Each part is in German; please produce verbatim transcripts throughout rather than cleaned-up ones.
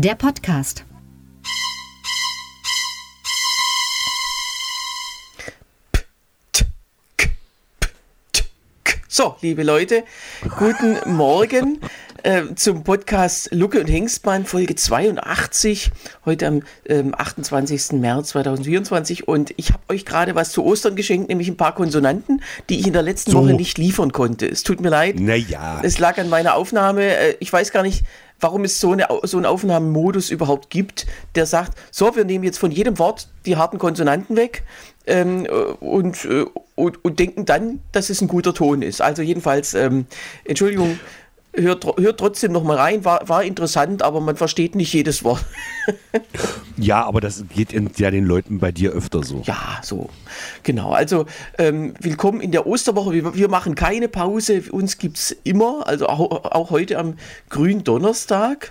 der Podcast. So, liebe Leute, guten Morgen äh, zum Podcast Lucke und Hengstmann, Folge zweiundachtzig, heute am ähm, achtundzwanzigsten März zweitausendvierundzwanzig. Und ich habe euch gerade was zu Ostern geschenkt, nämlich ein paar Konsonanten, die ich in der letzten So. Woche nicht liefern konnte. Es tut mir leid, Naja. es lag an meiner Aufnahme. Äh, ich weiß gar nicht, warum es so, eine, so einen Aufnahmemodus überhaupt gibt, der sagt, so, wir nehmen jetzt von jedem Wort die harten Konsonanten weg ähm, und, äh, und, und denken dann, dass es ein guter Ton ist. Also jedenfalls, ähm, Entschuldigung, hört, hört trotzdem noch mal rein, war, war interessant, aber man versteht nicht jedes Wort. Ja, aber das geht in, ja den Leuten bei dir öfter so. Ja, so, genau. Also ähm, willkommen in der Osterwoche. Wir, wir machen keine Pause. Uns gibt es immer, also auch, auch heute am Gründonnerstag.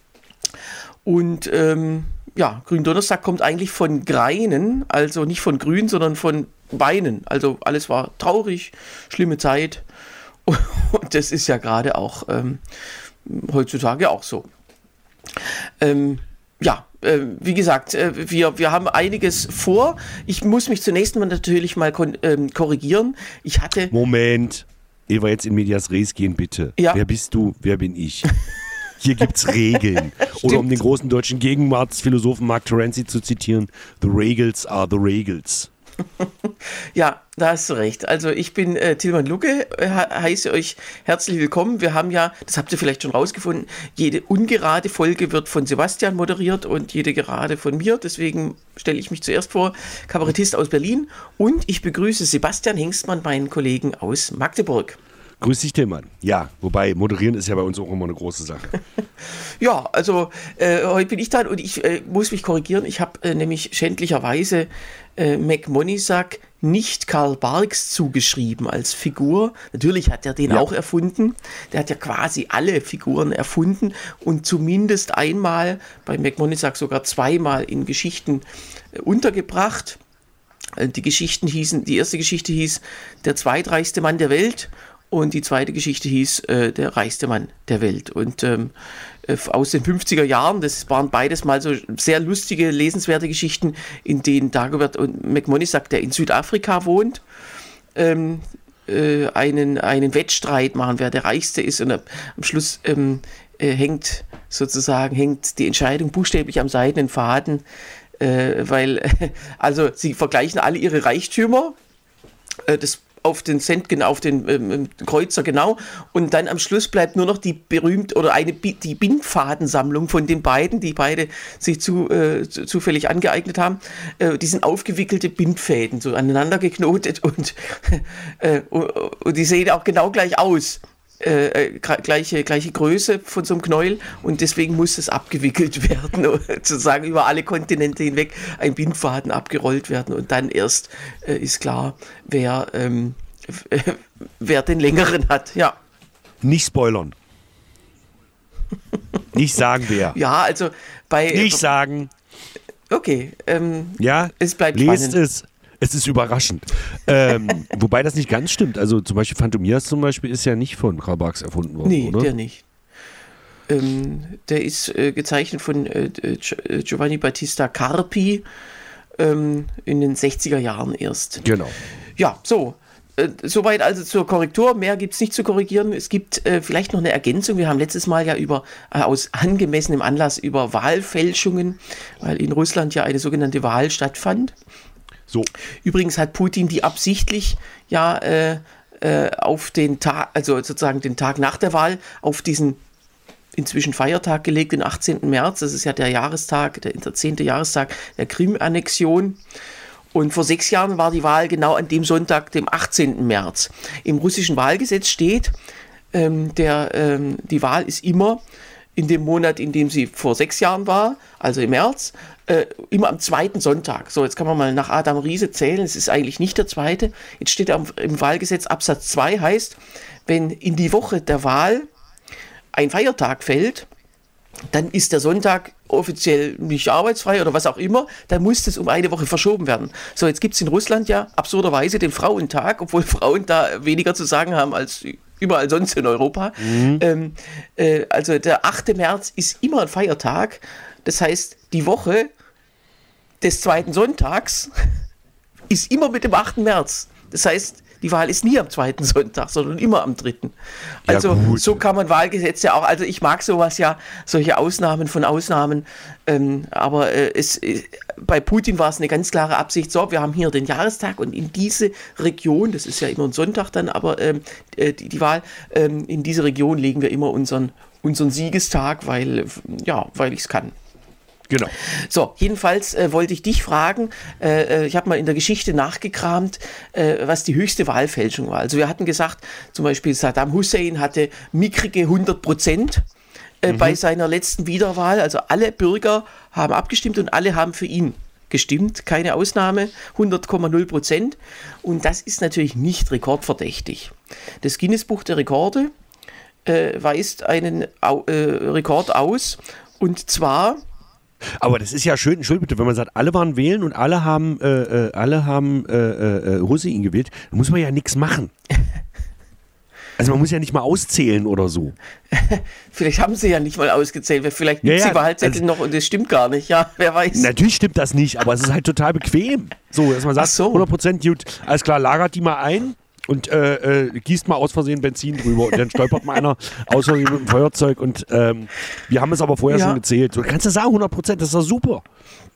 Und ähm, ja, Gründonnerstag kommt eigentlich von Greinen, also nicht von Grün, sondern von Weinen. Also alles war traurig, schlimme Zeit. Und das ist ja gerade auch ähm, heutzutage auch so. Ähm, ja, äh, wie gesagt, äh, wir, wir haben einiges vor. Ich muss mich zunächst mal natürlich mal kon- ähm, korrigieren. Ich hatte... Moment, ehe wir jetzt in Medias Res gehen, bitte. Ja. Wer bist du, wer bin ich? Hier gibt's Regeln. Oder um den großen deutschen Gegenwartsphilosophen Mark Terenzi zu zitieren, the Regals are the Regals. Ja, da hast du recht. Also ich bin äh, Tilman Lucke, äh, heiße euch herzlich willkommen. Wir haben ja, das habt ihr vielleicht schon rausgefunden, jede ungerade Folge wird von Sebastian moderiert und jede gerade von mir. Deswegen stelle ich mich zuerst vor, Kabarettist aus Berlin. Und ich begrüße Sebastian Hengstmann, meinen Kollegen aus Magdeburg. Grüß dich, Tillmann. Ja, wobei moderieren ist ja bei uns auch immer eine große Sache. Ja, also äh, heute bin ich dran und ich äh, muss mich korrigieren. Ich habe äh, nämlich schändlicherweise äh, Mac Monisack nicht Karl Barks zugeschrieben als Figur. Natürlich hat er den Ja. auch erfunden. Der hat ja quasi alle Figuren erfunden und zumindest einmal, bei Mac Monisack sogar zweimal in Geschichten äh, untergebracht. Äh, die Geschichten hießen, die erste Geschichte hieß Der zweitreichste Mann der Welt. Und die zweite Geschichte hieß äh, Der reichste Mann der Welt. Und ähm, äh, aus den fünfziger Jahren, das waren beides mal so sehr lustige, lesenswerte Geschichten, in denen Dagobert und Mac Monisack, der in Südafrika wohnt, ähm, äh, einen, einen Wettstreit machen, wer der Reichste ist. Und äh, am Schluss ähm, äh, hängt sozusagen hängt die Entscheidung buchstäblich am seidenen Faden, äh, weil, äh, also sie vergleichen alle ihre Reichtümer, äh, das auf den Cent, genau, auf den ähm, Kreuzer, genau. Und dann am Schluss bleibt nur noch die berühmte oder eine die Bindfadensammlung von den beiden, die beide sich zu, äh, zu, zufällig angeeignet haben. Äh, die sind aufgewickelte Bindfäden, so aneinander geknotet und, äh, und, und die sehen auch genau gleich aus. Äh, gleiche, gleiche Größe von so einem Knäuel und deswegen muss es abgewickelt werden, sozusagen über alle Kontinente hinweg ein Bindfaden abgerollt werden und dann erst äh, ist klar, wer, ähm, äh, wer den längeren hat. Ja. Nicht spoilern. Nicht sagen, wer. Ja, also bei... Nicht sagen. Okay. Ähm, Ja, es bleibt lest spannend. es. Es ist überraschend. ähm, wobei das nicht ganz stimmt. Also zum Beispiel Phantomias zum Beispiel ist ja nicht von Karl Barks erfunden worden, Nee, oder? der nicht. Ähm, der ist äh, gezeichnet von äh, Giovanni Battista Carpi ähm, in den sechziger Jahren erst. Genau. Ja, so. Äh, soweit also zur Korrektur. Mehr gibt es nicht zu korrigieren. Es gibt äh, vielleicht noch eine Ergänzung. Wir haben letztes Mal ja über äh, aus angemessenem Anlass über Wahlfälschungen, weil in Russland ja eine sogenannte Wahl stattfand. So. Übrigens hat Putin die absichtlich ja äh, äh, auf den Tag, also sozusagen den Tag nach der Wahl, auf diesen inzwischen Feiertag gelegt, den achtzehnten März. Das ist ja der Jahrestag, der, der zehnte Jahrestag der Krim-Annexion. Und vor sechs Jahren war die Wahl genau an dem Sonntag, dem achtzehnten März. Im russischen Wahlgesetz steht, ähm, der, ähm, die Wahl ist immer in dem Monat, in dem sie vor sechs Jahren war, also im März, äh, immer am zweiten Sonntag. So, jetzt kann man mal nach Adam Riese zählen, es ist eigentlich nicht der zweite. Jetzt steht am, im Wahlgesetz Absatz zwei, heißt, wenn in die Woche der Wahl ein Feiertag fällt, dann ist der Sonntag offiziell nicht arbeitsfrei oder was auch immer, dann muss das um eine Woche verschoben werden. So, jetzt gibt es in Russland ja absurderweise den Frauentag, obwohl Frauen da weniger zu sagen haben als überall sonst in Europa. Mhm. Ähm, äh, also der achte März ist immer ein Feiertag. Das heißt, die Woche des zweiten Sonntags ist immer mit dem achten März. Das heißt, die Wahl ist nie am zweiten Sonntag, sondern immer am dritten. Also ja, so kann man Wahlgesetze auch, also ich mag sowas ja, solche Ausnahmen von Ausnahmen, ähm, aber äh, es, äh, bei Putin war es eine ganz klare Absicht, so, wir haben hier den Jahrestag und in diese Region, das ist ja immer ein Sonntag dann, aber ähm, die, die Wahl, ähm, in diese Region legen wir immer unseren, unseren Siegestag, weil, ja, weil ich es kann. Genau. So, jedenfalls äh, wollte ich dich fragen, äh, ich habe mal in der Geschichte nachgekramt, äh, was die höchste Wahlfälschung war. Also wir hatten gesagt, zum Beispiel Saddam Hussein hatte mickrige hundert Prozent äh, mhm. bei seiner letzten Wiederwahl. Also alle Bürger haben abgestimmt und alle haben für ihn gestimmt, keine Ausnahme, hundert Komma null Prozent. Und das ist natürlich nicht rekordverdächtig. Das Guinness-Buch der Rekorde äh, weist einen Au- äh, Rekord aus, und zwar... Aber das ist ja schön, Entschuldigung bitte, wenn man sagt, alle waren wählen und alle haben, äh, alle haben äh, äh, Hussein gewählt, dann muss man ja nichts machen. Also man muss ja nicht mal auszählen oder so. Vielleicht haben sie ja nicht mal ausgezählt, vielleicht gibt es ja, ja, die Wahlzettel also, noch und es stimmt gar nicht, ja, wer weiß. Natürlich stimmt das nicht, aber es ist halt total bequem. So, dass man sagt, so. hundert Prozent gut, alles klar, lagert die mal ein. Und äh, äh, gießt mal aus Versehen Benzin drüber und dann stolpert mal einer aus Versehen mit dem Feuerzeug und ähm, wir haben es aber vorher ja. schon gezählt. Du kannst ja sagen, hundert Prozent, das ist doch super.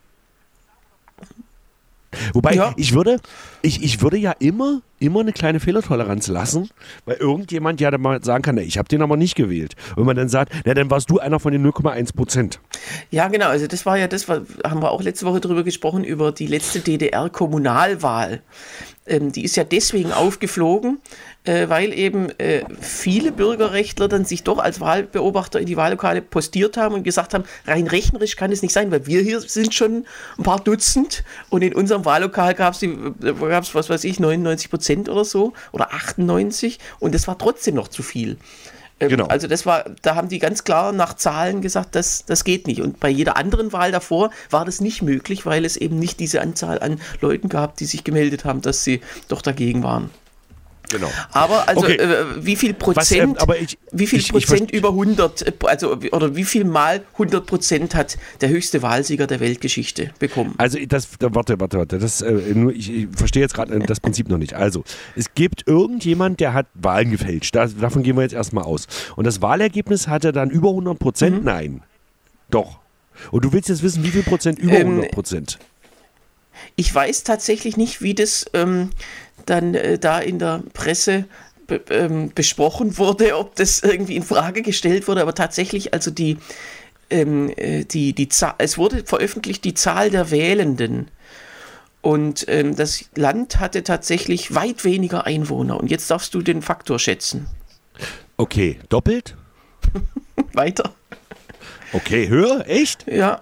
Wobei, ja. ich würde ich, ich würde ja immer, immer eine kleine Fehlertoleranz lassen, weil irgendjemand ja dann mal sagen kann, na, ich habe den aber nicht gewählt. Und man dann sagt, na, dann warst du einer von den null Komma eins Prozent. Ja, genau, also das war ja das, haben wir auch letzte Woche drüber gesprochen, über die letzte D D R-Kommunalwahl. Ähm, die ist ja deswegen aufgeflogen, äh, weil eben äh, viele Bürgerrechtler dann sich doch als Wahlbeobachter in die Wahllokale postiert haben und gesagt haben, rein rechnerisch kann es nicht sein, weil wir hier sind schon ein paar Dutzend und in unserem Wahllokal gab es, was weiß ich, neunundneunzig Prozent oder so oder achtundneunzig und das war trotzdem noch zu viel. Ähm, genau. Also das war, da haben die ganz klar nach Zahlen gesagt, das, das geht nicht. Und bei jeder anderen Wahl davor war das nicht möglich, weil es eben nicht diese Anzahl an Leuten gab, die sich gemeldet haben, dass sie doch dagegen waren. Genau. Aber also okay. äh, wie viel Prozent, Was, ähm, aber ich, wie viel ich, Prozent ich, über hundert, also oder wie viel mal hundert Prozent hat der höchste Wahlsieger der Weltgeschichte bekommen? Also das, warte, warte, warte, das, äh, nur, ich, ich verstehe jetzt gerade das Prinzip noch nicht. Also es gibt irgendjemand, der hat Wahlen gefälscht, das, davon gehen wir jetzt erstmal aus. Und das Wahlergebnis hatte dann über hundert Prozent? Mhm. Nein. Doch. Und du willst jetzt wissen, wie viel Prozent über ähm, hundert Prozent? Ich weiß tatsächlich nicht, wie das ähm, dann äh, da in der Presse be- ähm, besprochen wurde, ob das irgendwie in Frage gestellt wurde, aber tatsächlich, also die, ähm, die, die Zahl, es wurde veröffentlicht die Zahl der Wählenden und ähm, das Land hatte tatsächlich weit weniger Einwohner und jetzt darfst du den Faktor schätzen. Okay, doppelt? Weiter. Okay, höher? Echt? Ja.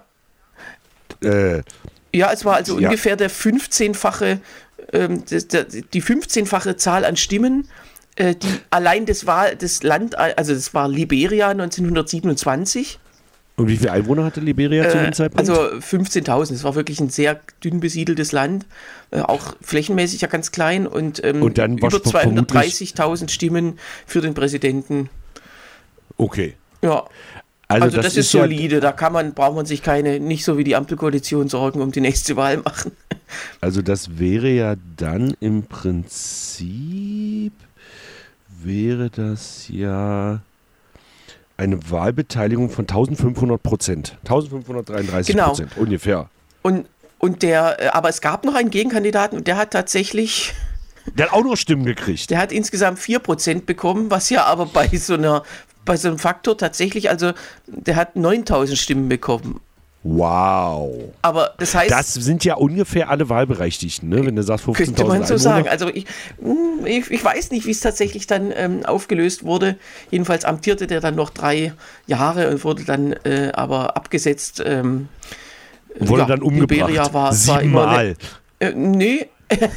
Äh, ja, es war also ja. ungefähr der fünfzehnfache ähm, das, der, die fünfzehnfache Zahl an Stimmen, äh, die allein das war das Land, also das war Liberia neunzehnhundertsiebenundzwanzig. Und wie viele Einwohner hatte Liberia äh, zu dem Zeitpunkt? Also fünfzehntausend. Es war wirklich ein sehr dünn besiedeltes Land, äh, auch flächenmäßig ja ganz klein und, ähm, und dann über zweihundertdreißigtausend Stimmen für den Präsidenten. Okay. Ja. Also, also das, das ist, ist solide, ja, da kann man, braucht man sich keine, nicht so wie die Ampelkoalition Sorgen um die nächste Wahl machen. Also das wäre ja dann im Prinzip, wäre das ja eine Wahlbeteiligung von eintausendfünfhundert Prozent, eintausendfünfhundertdreiunddreißig Prozent genau. Ungefähr. Und, und der, aber es gab noch einen Gegenkandidaten und der hat tatsächlich... Der hat auch noch Stimmen gekriegt. Der hat insgesamt vier Prozent bekommen, was ja aber bei so einer bei so einem Faktor tatsächlich, also der hat neuntausend Stimmen bekommen. Wow. Aber das heißt... Das sind ja ungefähr alle Wahlberechtigten, ne? Wenn du sagst fünfzehntausend Könnte man so Einwohner. sagen. Also ich, ich, ich weiß nicht, wie es tatsächlich dann ähm, aufgelöst wurde. Jedenfalls amtierte der dann noch drei Jahre und wurde dann äh, aber abgesetzt. Ähm, wurde ja, dann umgebracht. Liberia war, Siebenmal. War immer ne, äh, nee.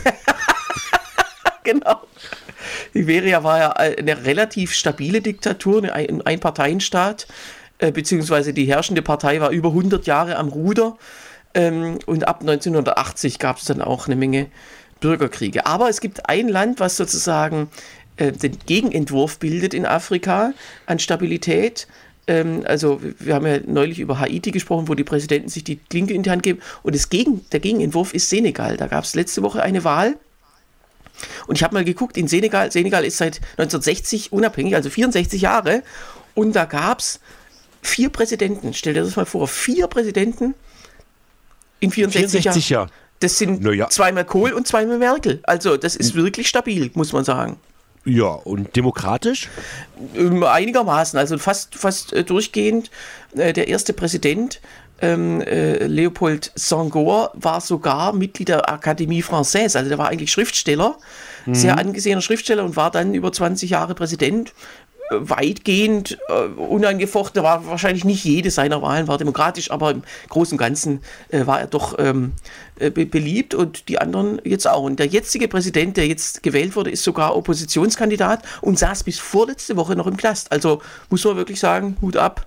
Genau. Liberia war ja eine relativ stabile Diktatur, ein Einparteienstaat, äh, beziehungsweise die herrschende Partei war über hundert Jahre am Ruder ähm, und ab neunzehnhundertachtzig gab es dann auch eine Menge Bürgerkriege. Aber es gibt ein Land, was sozusagen äh, den Gegenentwurf bildet in Afrika an Stabilität. Ähm, also wir haben ja neulich über Haiti gesprochen, wo die Präsidenten sich die Klinke in die Hand geben. Und das Gegen, der Gegenentwurf ist Senegal. Da gab es letzte Woche eine Wahl. Und ich habe mal geguckt, in Senegal, Senegal ist seit neunzehnhundertsechzig unabhängig, also vierundsechzig Jahre. Und da gab es vier Präsidenten. Stell dir das mal vor, vier Präsidenten in vierundsechzig, vierundsechzig Jahren. Ja. Das sind ja. zweimal Kohl und zweimal Merkel. Also das ist wirklich stabil, muss man sagen. Ja, und demokratisch? Einigermaßen, also fast, fast äh, durchgehend. Äh, der erste Präsident, ähm, äh, Leopold Senghor, war sogar Mitglied der Akademie Française, also der war eigentlich Schriftsteller, mhm. sehr angesehener Schriftsteller und war dann über zwanzig Jahre Präsident. Weitgehend äh, unangefochten, war wahrscheinlich nicht jede seiner Wahlen war demokratisch, aber im Großen und Ganzen äh, war er doch ähm, äh, be- beliebt und die anderen jetzt auch. Und der jetzige Präsident, der jetzt gewählt wurde, ist sogar Oppositionskandidat und saß bis vorletzte Woche noch im Knast. Also muss man wirklich sagen, Hut ab.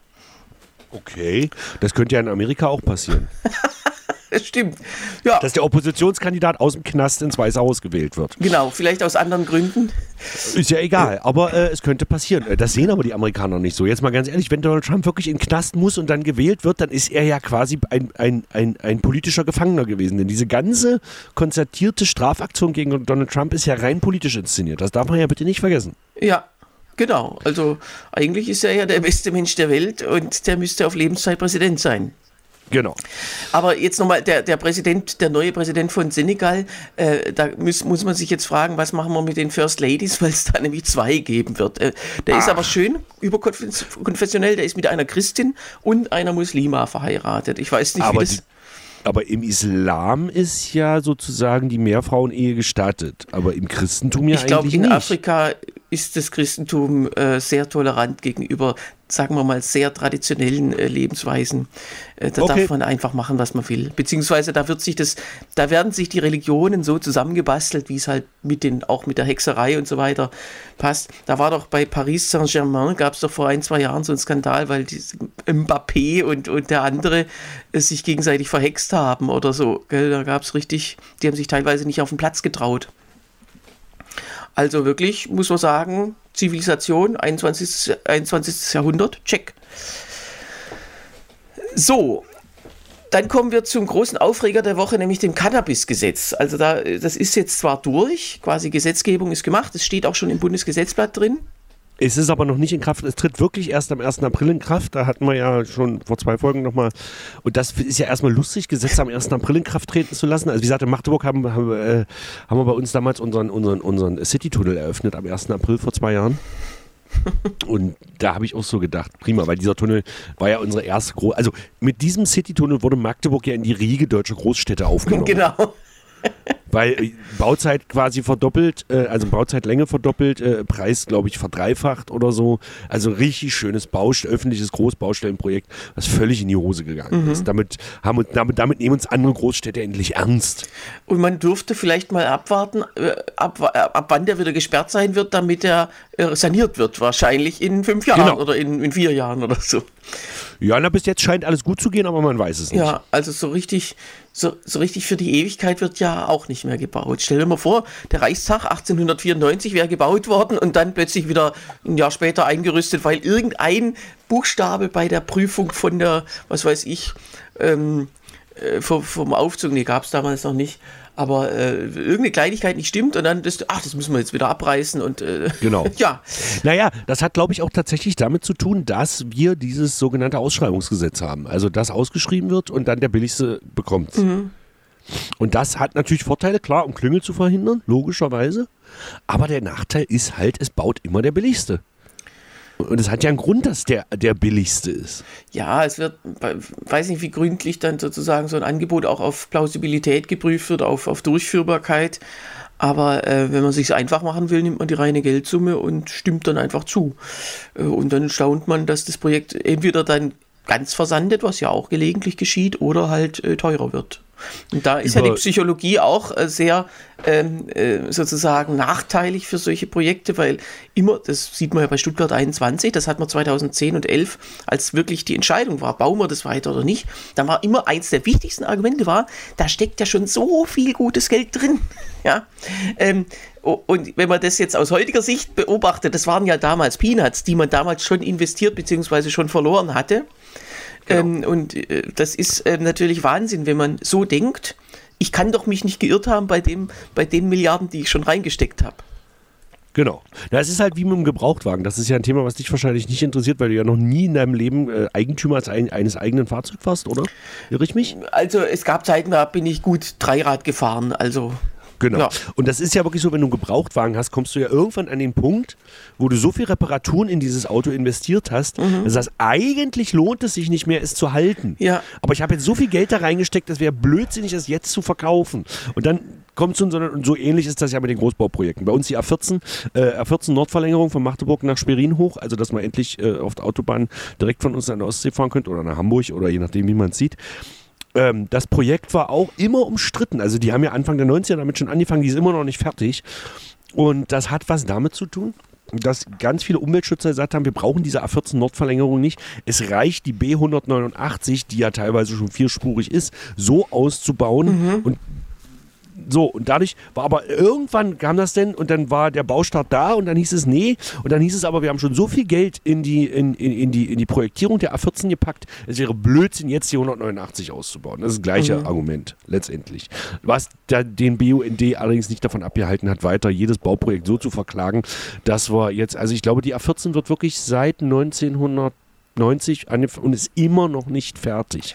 Okay, das könnte ja in Amerika auch passieren. Das stimmt. Ja. Dass der Oppositionskandidat aus dem Knast ins Weiße Haus gewählt wird. Genau, vielleicht aus anderen Gründen. Ist ja egal, aber äh, es könnte passieren. Das sehen aber die Amerikaner nicht so. Jetzt mal ganz ehrlich, wenn Donald Trump wirklich in den Knast muss und dann gewählt wird, dann ist er ja quasi ein, ein, ein, ein politischer Gefangener gewesen. Denn diese ganze konzertierte Strafaktion gegen Donald Trump ist ja rein politisch inszeniert. Das darf man ja bitte nicht vergessen. Ja. Genau, also eigentlich ist er ja der beste Mensch der Welt und der müsste auf Lebenszeit Präsident sein. Genau. Aber jetzt nochmal, der, der Präsident, der neue Präsident von Senegal, äh, da muss, muss man sich jetzt fragen, was machen wir mit den First Ladies, weil es da nämlich zwei geben wird. Äh, der Ach. ist aber schön überkonfessionell, der ist mit einer Christin und einer Muslima verheiratet. Ich weiß nicht, aber wie das... Die, aber im Islam ist ja sozusagen die Mehrfrauenehe gestattet, aber im Christentum ja ich glaub, eigentlich nicht. Ich glaube, in Afrika ist das Christentum äh, sehr tolerant gegenüber, sagen wir mal, sehr traditionellen äh, Lebensweisen. Äh, da okay. darf man einfach machen, was man will. Beziehungsweise da wird sich das, da werden sich die Religionen so zusammengebastelt, wie es halt mit den, auch mit der Hexerei und so weiter passt. Da war doch bei Paris Saint-Germain, gab es doch vor ein, zwei Jahren so einen Skandal, weil die Mbappé und, und der andere äh, sich gegenseitig verhext haben oder so. Gell? Da gab es richtig, die haben sich teilweise nicht auf den Platz getraut. Also wirklich, muss man sagen, Zivilisation, einundzwanzigsten Jahrhundert, check. So, dann kommen wir zum großen Aufreger der Woche, nämlich dem Cannabis-Gesetz. Also da, das ist jetzt zwar durch, quasi Gesetzgebung ist gemacht, es steht auch schon im Bundesgesetzblatt drin. Es ist aber noch nicht in Kraft, es tritt wirklich erst am ersten April in Kraft, da hatten wir ja schon vor zwei Folgen nochmal, und das ist ja erstmal lustig, Gesetze am ersten April in Kraft treten zu lassen. Also wie gesagt, in Magdeburg haben, haben, äh, haben wir bei uns damals unseren, unseren, unseren City-Tunnel eröffnet am ersten April vor zwei Jahren. Und da habe ich auch so gedacht, prima, weil dieser Tunnel war ja unsere erste große, also mit diesem City-Tunnel wurde Magdeburg ja in die Riege deutscher Großstädte aufgenommen. Genau. Weil Bauzeit quasi verdoppelt, äh, also Bauzeitlänge verdoppelt, äh, Preis, glaube ich, verdreifacht oder so. Also richtig schönes Baust- öffentliches Großbaustellenprojekt, was völlig in die Hose gegangen mhm. ist. Damit, haben, damit, damit nehmen uns andere Großstädte endlich ernst. Und man dürfte vielleicht mal abwarten, äh, ab, ab wann der wieder gesperrt sein wird, damit er äh, saniert wird. Wahrscheinlich in fünf Jahren genau. oder in, in vier Jahren oder so. Ja, na, bis jetzt scheint alles gut zu gehen, aber man weiß es nicht. Ja, also so richtig, so, so richtig für die Ewigkeit wird ja auch nicht mehr gebaut. Stell dir mal vor, der Reichstag achtzehnhundertvierundneunzig wäre gebaut worden und dann plötzlich wieder ein Jahr später eingerüstet, weil irgendein Buchstabe bei der Prüfung von der, was weiß ich, ähm, äh, vom, vom Aufzug, nee, gab es damals noch nicht, aber äh, irgendeine Kleinigkeit nicht stimmt und dann, das, ach, das müssen wir jetzt wieder abreißen und äh, genau. ja. Naja, das hat, glaube ich, auch tatsächlich damit zu tun, dass wir dieses sogenannte Ausschreibungsgesetz haben. Also, dass ausgeschrieben wird und dann der Billigste bekommt. Mhm. Und das hat natürlich Vorteile, klar, um Klüngel zu verhindern, logischerweise. Aber der Nachteil ist halt, es baut immer der Billigste. Und es hat ja einen Grund, dass der der billigste ist. Ja, es wird, weiß nicht, wie gründlich dann sozusagen so ein Angebot auch auf Plausibilität geprüft wird, auf, auf Durchführbarkeit. Aber äh, wenn man es sich einfach machen will, nimmt man die reine Geldsumme und stimmt dann einfach zu. Äh, und dann staunt man, dass das Projekt entweder dann ganz versandet, was ja auch gelegentlich geschieht, oder halt äh, teurer wird. Und da ist ja die Psychologie auch äh, sehr ähm, äh, sozusagen nachteilig für solche Projekte, weil immer, das sieht man ja bei Stuttgart einundzwanzig, das hat man zweitausendzehn und elf, als wirklich die Entscheidung war, bauen wir das weiter oder nicht, dann war immer eins der wichtigsten Argumente war, da steckt ja schon so viel gutes Geld drin. Ja, ähm, und wenn man das jetzt aus heutiger Sicht beobachtet, das waren ja damals Peanuts, die man damals schon investiert bzw. schon verloren hatte. Genau. Ähm, und äh, das ist äh, natürlich Wahnsinn, wenn man so denkt, ich kann doch mich nicht geirrt haben bei dem, bei den Milliarden, die ich schon reingesteckt habe. Genau. Das ist halt wie mit dem Gebrauchtwagen. Das ist ja ein Thema, was dich wahrscheinlich nicht interessiert, weil du ja noch nie in deinem Leben äh, Eigentümer als ein, eines eigenen Fahrzeugs warst, oder? Irre ich mich? Also es gab Zeiten, da bin ich gut Dreirad gefahren, also... Genau. Ja. Und das ist ja wirklich so, wenn du einen Gebrauchtwagen hast, kommst du ja irgendwann an den Punkt, wo du so viel Reparaturen in dieses Auto investiert hast, mhm. dass das eigentlich lohnt es sich nicht mehr, es zu halten. Ja. Aber ich habe jetzt so viel Geld da reingesteckt, das wäre blödsinnig, es jetzt zu verkaufen. Und dann kommt so, und so ähnlich ist das ja mit den Großbauprojekten. Bei uns die A vierzehn, äh, A vierzehn Nordverlängerung von Magdeburg nach Schwerin hoch, also dass man endlich äh, auf der Autobahn direkt von uns an der Ostsee fahren könnte oder nach Hamburg oder je nachdem, wie man es sieht. Ähm, das Projekt war auch immer umstritten. Also die haben ja Anfang der neunziger damit schon angefangen, die ist immer noch nicht fertig. Und das hat was damit zu tun, dass ganz viele Umweltschützer gesagt haben, wir brauchen diese A vierzehn Nordverlängerung nicht. Es reicht, die B hundertneunundachtzig, die ja teilweise schon vierspurig ist, so auszubauen. Mhm. Und so, und dadurch war aber irgendwann kam das denn und dann war der Baustart da und dann hieß es nee und dann hieß es aber, wir haben schon so viel Geld in die, in, in, in die, in die Projektierung der A vierzehn gepackt, es wäre Blödsinn, jetzt die hundertneunundachtzig auszubauen. Das ist das gleiche mhm. Argument letztendlich. Was da den B U N D allerdings nicht davon abgehalten hat, weiter jedes Bauprojekt so zu verklagen, dass wir jetzt, also ich glaube, die A vierzehn wird wirklich seit neunzehnhundertneunzig und ist immer noch nicht fertig.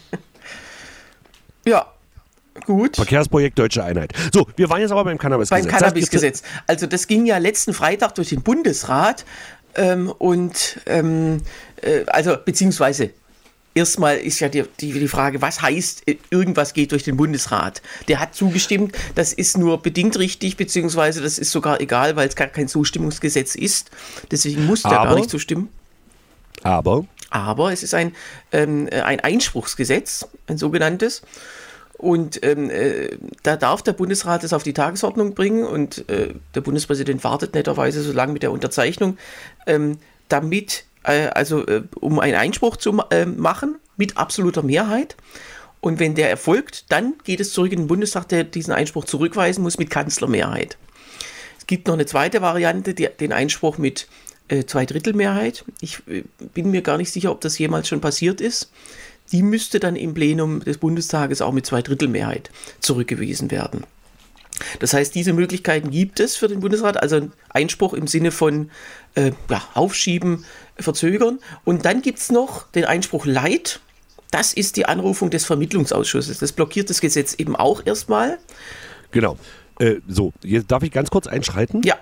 Ja. Gut. Verkehrsprojekt Deutsche Einheit. So, wir waren jetzt aber beim Cannabisgesetz. Beim Cannabisgesetz. Also das ging ja letzten Freitag durch den Bundesrat ähm, und ähm, äh, also beziehungsweise erstmal ist ja die, die, die Frage, was heißt, irgendwas geht durch den Bundesrat? Der hat zugestimmt, das ist nur bedingt richtig, beziehungsweise das ist sogar egal, weil es gar kein Zustimmungsgesetz ist. Deswegen muss der aber, gar nicht zustimmen. Aber? Aber es ist ein, ähm, ein Einspruchsgesetz, ein sogenanntes. Und ähm, äh, da darf der Bundesrat es auf die Tagesordnung bringen und äh, der Bundespräsident wartet netterweise so lange mit der Unterzeichnung, ähm, damit, äh, also äh, um einen Einspruch zu äh, machen mit absoluter Mehrheit. Und wenn der erfolgt, dann geht es zurück in den Bundestag, der diesen Einspruch zurückweisen muss mit Kanzlermehrheit. Es gibt noch eine zweite Variante, die, den Einspruch mit äh, Zweidrittelmehrheit. Ich äh, bin mir gar nicht sicher, ob das jemals schon passiert ist. Die müsste dann im Plenum des Bundestages auch mit Zweidrittelmehrheit zurückgewiesen werden. Das heißt, diese Möglichkeiten gibt es für den Bundesrat, also Einspruch im Sinne von äh, ja, Aufschieben, Verzögern. Und dann gibt es noch den Einspruch Light. Das ist die Anrufung des Vermittlungsausschusses. Das blockiert das Gesetz eben auch erstmal. Genau. Äh, so, jetzt darf ich ganz kurz einschreiten? Ja.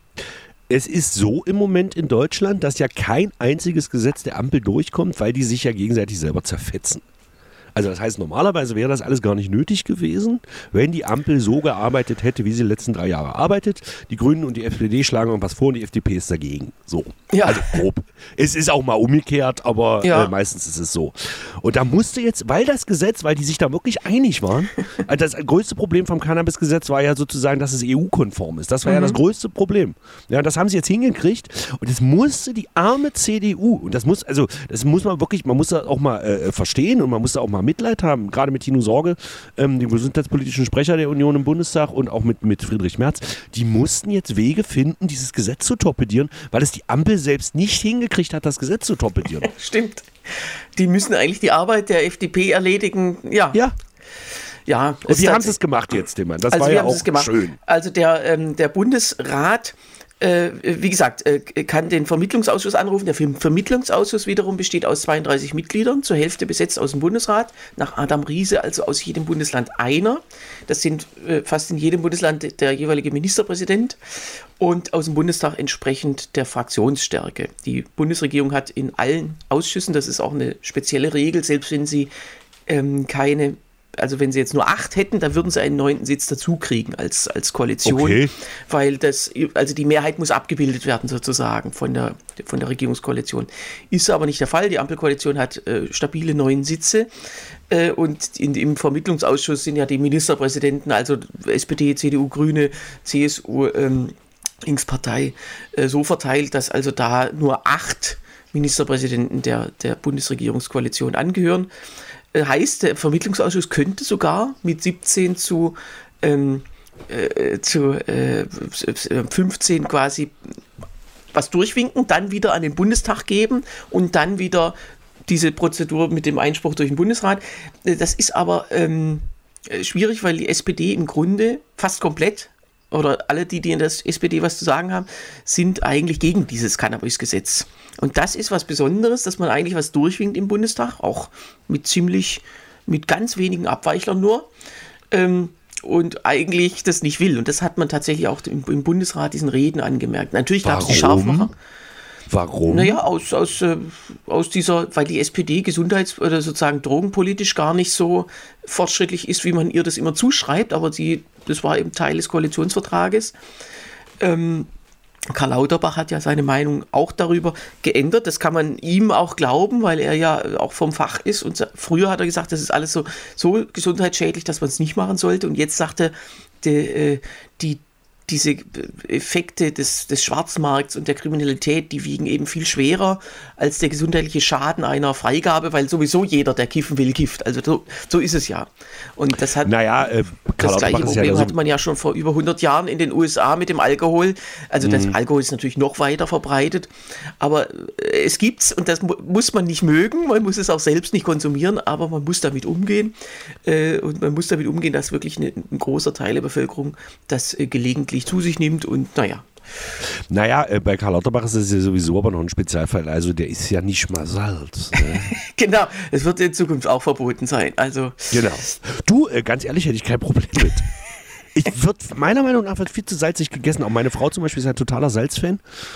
Es ist so im Moment in Deutschland, dass ja kein einziges Gesetz der Ampel durchkommt, weil die sich ja gegenseitig selber zerfetzen. Also das heißt, normalerweise wäre das alles gar nicht nötig gewesen, wenn die Ampel so gearbeitet hätte, wie sie die letzten drei Jahre arbeitet. Die Grünen und die F D P schlagen irgendwas vor und die F D P ist dagegen. So, ja. Also grob. Es ist auch mal umgekehrt, aber ja. äh, meistens ist es so. Und da musste jetzt, weil das Gesetz, weil die sich da wirklich einig waren, also das größte Problem vom Cannabisgesetz war ja sozusagen, dass es E U-konform ist. Das war mhm. ja das größte Problem. Ja, das haben sie jetzt hingekriegt und es musste die arme C D U, und das muss, also das muss man wirklich, man muss das auch mal äh, verstehen und man muss da auch mal Mitleid haben, gerade mit Tino Sorge, ähm, dem gesundheitspolitischen Sprecher der Union im Bundestag und auch mit, mit Friedrich Merz, die mussten jetzt Wege finden, dieses Gesetz zu torpedieren, weil es die Ampel selbst nicht hingekriegt hat, das Gesetz zu torpedieren. Stimmt. Die müssen eigentlich die Arbeit der F D P erledigen. Ja. Ja. Ja, und wie haben sie es gemacht jetzt, Timmer? Das also war ja auch schön. Also der, ähm, der Bundesrat wie gesagt, kann den Vermittlungsausschuss anrufen. Der Vermittlungsausschuss wiederum besteht aus zweiunddreißig Mitgliedern, zur Hälfte besetzt aus dem Bundesrat, nach Adam Riese, also aus jedem Bundesland einer. Das sind fast in jedem Bundesland der jeweilige Ministerpräsident und aus dem Bundestag entsprechend der Fraktionsstärke. Die Bundesregierung hat in allen Ausschüssen, das ist auch eine spezielle Regel, selbst wenn sie ähm, keine also wenn sie jetzt nur acht hätten, dann würden sie einen neunten Sitz dazu kriegen als, als Koalition, okay. weil das, also die Mehrheit muss abgebildet werden sozusagen von der, von der Regierungskoalition. Ist aber nicht der Fall. Die Ampelkoalition hat äh, stabile neun Sitze äh, und in, im Vermittlungsausschuss sind ja die Ministerpräsidenten, also S P D, C D U, Grüne, C S U, ähm, Linkspartei, äh, so verteilt, dass also da nur acht Ministerpräsidenten der, der Bundesregierungskoalition angehören. Heißt, der Vermittlungsausschuss könnte sogar mit siebzehn zu, ähm, äh, zu äh, fünfzehn quasi was durchwinken, dann wieder an den Bundestag geben und dann wieder diese Prozedur mit dem Einspruch durch den Bundesrat. Das ist aber ähm, schwierig, weil die S P D im Grunde fast komplett oder alle die, die in der S P D was zu sagen haben, sind eigentlich gegen dieses Cannabis-Gesetz. Und das ist was Besonderes, dass man eigentlich was durchwinkt im Bundestag, auch mit ziemlich, mit ganz wenigen Abweichlern nur, ähm, und eigentlich das nicht will. Und das hat man tatsächlich auch im, im Bundesrat diesen Reden angemerkt. Natürlich gab es die Scharfmacher. Warum? Naja, aus, aus, äh, aus dieser, weil die S P D gesundheits- oder sozusagen drogenpolitisch gar nicht so fortschrittlich ist, wie man ihr das immer zuschreibt, aber sie, das war eben Teil des Koalitionsvertrages. Ähm, Karl Lauterbach hat ja seine Meinung auch darüber geändert. Das kann man ihm auch glauben, weil er ja auch vom Fach ist. Und früher hat er gesagt, das ist alles so, so gesundheitsschädlich, dass man es nicht machen sollte. Und jetzt sagt er, die, die diese Effekte des, des Schwarzmarkts und der Kriminalität, die wiegen eben viel schwerer als der gesundheitliche Schaden einer Freigabe, weil sowieso jeder, der kiffen will, kifft. Also so, so ist es ja. Und das hat naja, äh, das gleiche Problem ja hatte man ja schon vor über hundert Jahren in den U S A mit dem Alkohol. Also das mhm. Alkohol ist natürlich noch weiter verbreitet, aber es gibt's und das mu- muss man nicht mögen, man muss es auch selbst nicht konsumieren, aber man muss damit umgehen äh, und man muss damit umgehen, dass wirklich eine, ein großer Teil der Bevölkerung das äh, gelegentlich zu sich nimmt und naja. Naja, äh, bei Karl Lauterbach ist es ja sowieso aber noch ein Spezialfall. Also der ist ja nicht mal Salz. Ne? Genau, es wird in Zukunft auch verboten sein. Also genau. Du, äh, ganz ehrlich, hätte ich kein Problem mit. Ich würde, meiner Meinung nach wird viel zu salzig gegessen. Auch meine Frau zum Beispiel ist ein totaler Salzfan.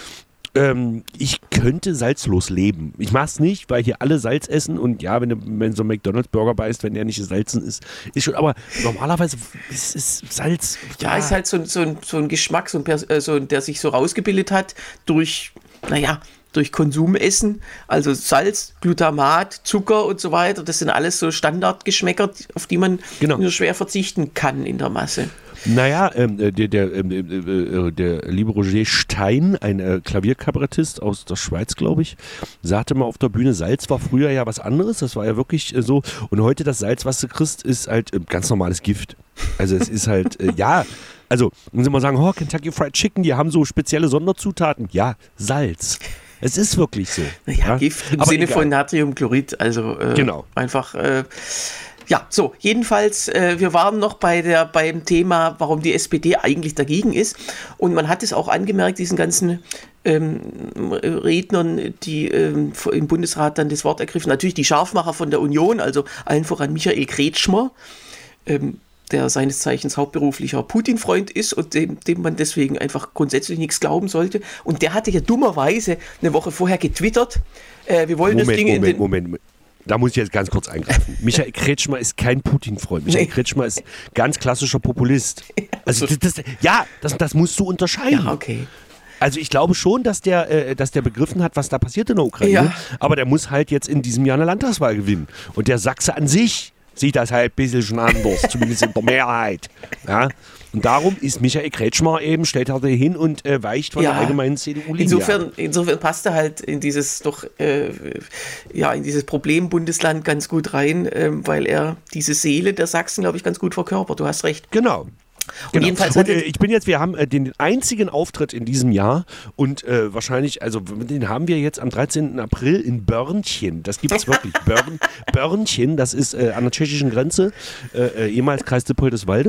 Ähm, ich könnte salzlos leben. Ich mache es nicht, weil hier alle Salz essen und ja, wenn du wenn so ein McDonald's-Burger beißt, wenn der nicht gesalzen ist, ist schon, aber normalerweise ist, ist Salz... Ja, ja, ist halt so, so, ein, so ein Geschmack, so ein, Pers- äh, so, der sich so rausgebildet hat durch, naja, durch Konsumessen, also Salz, Glutamat, Zucker und so weiter, das sind alles so Standardgeschmäcker, auf die man genau. nur schwer verzichten kann in der Masse. Naja, ähm, der, der, äh, äh, der liebe Roger Stein, ein äh, Klavierkabarettist aus der Schweiz, glaube ich, sagte mal auf der Bühne, Salz war früher ja was anderes, das war ja wirklich äh, so. Und heute das Salz, was du kriegst, ist halt äh, ganz normales Gift. Also es ist halt, äh, ja, also, wenn sie mal sagen, oh, Kentucky Fried Chicken, die haben so spezielle Sonderzutaten. Ja, Salz. Es ist wirklich so. Naja, ja? Gift im Aber Sinne egal. von Natriumchlorid, also äh, genau. einfach... Äh, Ja, so, jedenfalls, äh, wir waren noch bei der, beim Thema, warum die S P D eigentlich dagegen ist. Und man hat es auch angemerkt, diesen ganzen ähm, Rednern, die ähm, im Bundesrat dann das Wort ergriffen. Natürlich die Scharfmacher von der Union, also allen voran Michael Kretschmer, ähm, der seines Zeichens hauptberuflicher Putin-Freund ist und dem, dem man deswegen einfach grundsätzlich nichts glauben sollte. Und der hatte ja dummerweise eine Woche vorher getwittert, äh, wir wollen Moment, das Ding Moment, in den... Moment, Moment. Da muss ich jetzt ganz kurz eingreifen. Michael Kretschmer ist kein Putin-Freund. Michael Nee. Kretschmer ist ganz klassischer Populist. Also das, das, ja, das, das musst du unterscheiden. Ja, okay. Also ich glaube schon, dass der, äh, dass der begriffen hat, was da passiert in der Ukraine. Ja. Aber der muss halt jetzt in diesem Jahr eine Landtagswahl gewinnen. Und der Sachse an sich sieht das halt ein bisschen schon anders, zumindest in der Mehrheit. Ja? Und darum ist Michael Kretschmer eben, stellt er hin und äh, weicht von Ja. der allgemeinen C D U-Linie. Insofern, insofern passt er halt in dieses doch äh, ja in dieses Problem-Bundesland ganz gut rein, ähm, weil er diese Seele der Sachsen, glaube ich, ganz gut verkörpert. Du hast recht. Genau. Und Genau. jedenfalls Und, hatte- äh, ich bin jetzt, wir haben äh, den einzigen Auftritt in diesem Jahr und äh, wahrscheinlich, also den haben wir jetzt am dreizehnten April in Börnchen. Das gibt es wirklich. Börn, Börnchen, das ist äh, an der tschechischen Grenze, äh, äh, ehemals Kreis Dippoldiswalde.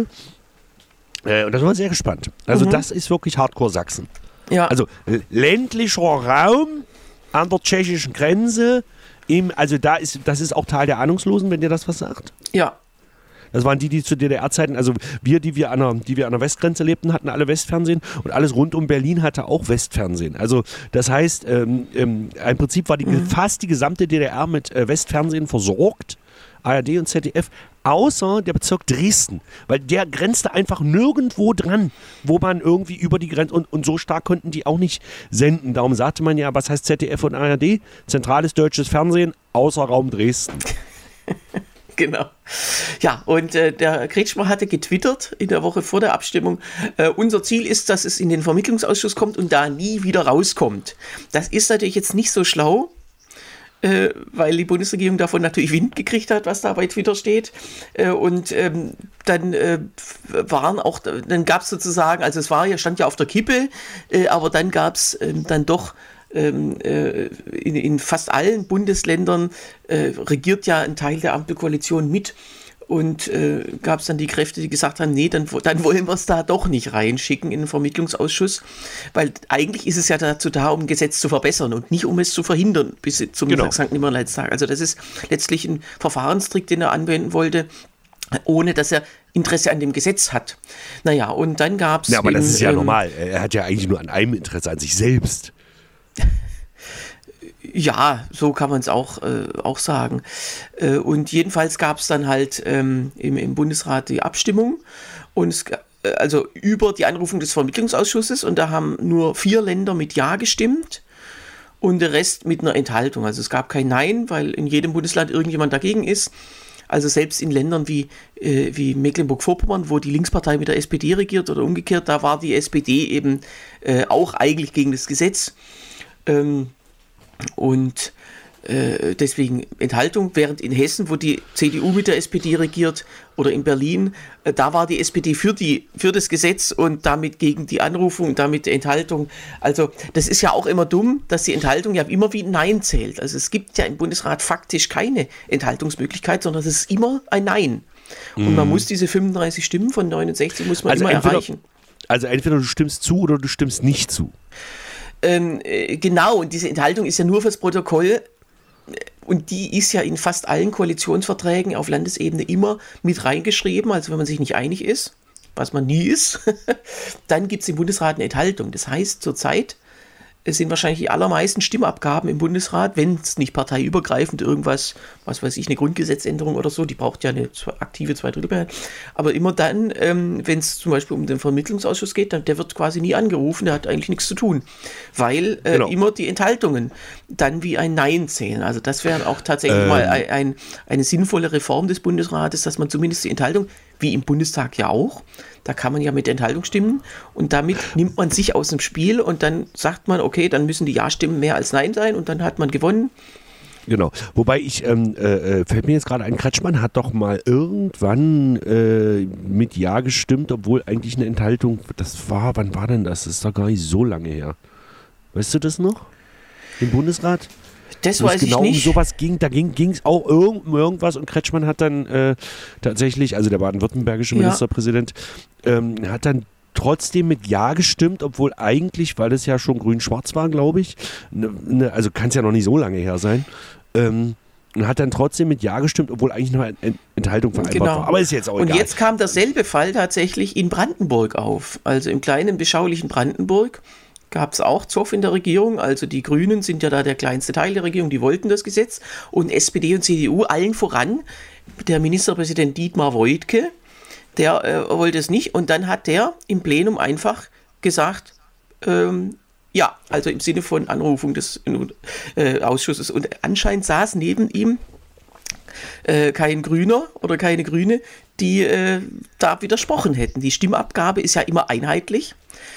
Äh, und da sind wir sehr gespannt. Also Mhm. das ist wirklich Hardcore Sachsen. Ja. Also äh, ländlicher Raum an der tschechischen Grenze. Im, also da ist, das ist auch Tal der Ahnungslosen, wenn dir das was sagt. ja. Das waren die, die zu D D R-Zeiten, also wir, die wir, an der, die wir an der Westgrenze lebten, hatten alle Westfernsehen und alles rund um Berlin hatte auch Westfernsehen. Also das heißt, ähm, ähm, im Prinzip war die, mhm. fast die gesamte D D R mit äh, Westfernsehen versorgt, A R D und Z D F, außer der Bezirk Dresden, weil der grenzte einfach nirgendwo dran, wo man irgendwie über die Grenze, und, und so stark konnten die auch nicht senden. Darum sagte man ja, was heißt Z D F und A R D? Zentrales deutsches Fernsehen, außer Raum Dresden. Genau. Ja, und äh, der Kretschmer hatte getwittert in der Woche vor der Abstimmung, äh, unser Ziel ist, dass es in den Vermittlungsausschuss kommt und da nie wieder rauskommt. Das ist natürlich jetzt nicht so schlau, äh, weil die Bundesregierung davon natürlich Wind gekriegt hat, was da bei Twitter steht. Äh, und ähm, dann äh, waren auch, dann gab es sozusagen, also es war ja, stand ja auf der Kippe, äh, aber dann gab es äh, dann doch In, in fast allen Bundesländern äh, regiert ja ein Teil der Ampelkoalition mit und äh, gab es dann die Kräfte, die gesagt haben, nee, dann, dann wollen wir es da doch nicht reinschicken in den Vermittlungsausschuss, weil eigentlich ist es ja dazu da, um ein Gesetz zu verbessern und nicht um es zu verhindern bis zum genau. Sankt Nimmerleinstag. Also das ist letztlich ein Verfahrenstrick, den er anwenden wollte, ohne dass er Interesse an dem Gesetz hat. Naja, und dann gab es... Ja, aber eben, das ist ja ähm, normal. Er hat ja eigentlich nur an einem Interesse, an sich selbst. Ja, so kann man es auch, äh, auch sagen. Äh, und jedenfalls gab es dann halt ähm, im, im Bundesrat die Abstimmung und es, äh, also über die Anrufung des Vermittlungsausschusses, und da haben nur vier Länder mit Ja gestimmt und der Rest mit einer Enthaltung. Also es gab kein Nein, weil in jedem Bundesland irgendjemand dagegen ist. Also selbst in Ländern wie, äh, wie Mecklenburg-Vorpommern, wo die Linkspartei mit der S P D regiert oder umgekehrt, da war die S P D eben äh, auch eigentlich gegen das Gesetz. Ähm, Und äh, deswegen Enthaltung, während in Hessen, wo die C D U mit der S P D regiert, oder in Berlin, äh, da war die S P D für, die, für das Gesetz und damit gegen die Anrufung, damit die Enthaltung. Also das ist ja auch immer dumm, dass die Enthaltung ja immer wie Nein zählt. Also es gibt ja im Bundesrat faktisch keine Enthaltungsmöglichkeit, sondern es ist immer ein Nein. Und mm. man muss diese fünfunddreißig Stimmen von neunundsechzig muss man also immer entweder, erreichen. Also entweder du stimmst zu oder du stimmst nicht zu. Ähm, äh, genau, und diese Enthaltung ist ja nur fürs Protokoll und die ist ja in fast allen Koalitionsverträgen auf Landesebene immer mit reingeschrieben, also wenn man sich nicht einig ist, was man nie ist, dann gibt es im Bundesrat eine Enthaltung. Das heißt, zurzeit es sind wahrscheinlich die allermeisten Stimmabgaben im Bundesrat, wenn es nicht parteiübergreifend irgendwas, was weiß ich, eine Grundgesetzänderung oder so, die braucht ja eine aktive Zweidrittelmehrheit, aber immer dann, ähm, wenn es zum Beispiel um den Vermittlungsausschuss geht, dann, der wird quasi nie angerufen, der hat eigentlich nichts zu tun, weil äh, genau. immer die Enthaltungen dann wie ein Nein zählen. Also das wäre auch tatsächlich ähm. mal ein, ein, eine sinnvolle Reform des Bundesrates, dass man zumindest die Enthaltung, wie im Bundestag ja auch, da kann man ja mit Enthaltung stimmen und damit nimmt man sich aus dem Spiel und dann sagt man, okay, dann müssen die Ja-Stimmen mehr als Nein sein und dann hat man gewonnen. Genau, wobei ich, ähm, äh, fällt mir jetzt gerade ein, Kretschmann hat doch mal irgendwann äh, mit Ja gestimmt, obwohl eigentlich eine Enthaltung, das war, wann war denn das? Das ist doch gar nicht so lange her. Weißt du das noch? Im Bundesrat? Das weiß genau ich nicht. Um sowas ging, da ging es auch irgend, irgendwas und Kretschmann hat dann äh, tatsächlich, also der baden-württembergische Ministerpräsident, ja. ähm, hat dann trotzdem mit Ja gestimmt, obwohl eigentlich, weil es ja schon grün-schwarz war, glaube ich, ne, ne, also kann es ja noch nicht so lange her sein, ähm, und hat dann trotzdem mit Ja gestimmt, obwohl eigentlich noch eine Enthaltung vereinbart genau. war. Aber ist jetzt auch egal. Und jetzt kam derselbe Fall tatsächlich in Brandenburg auf, also im kleinen, beschaulichen Brandenburg. Gab es auch Zoff in der Regierung, also die Grünen sind ja da der kleinste Teil der Regierung, die wollten das Gesetz und S P D und C D U allen voran, der Ministerpräsident Dietmar Woidke, der äh, wollte es nicht und dann hat der im Plenum einfach gesagt, ähm, ja, also im Sinne von Anrufung des äh, Ausschusses und anscheinend saß neben ihm äh, kein Grüner oder keine Grüne, die äh, da widersprochen hätten. Die Stimmabgabe ist ja immer einheitlich.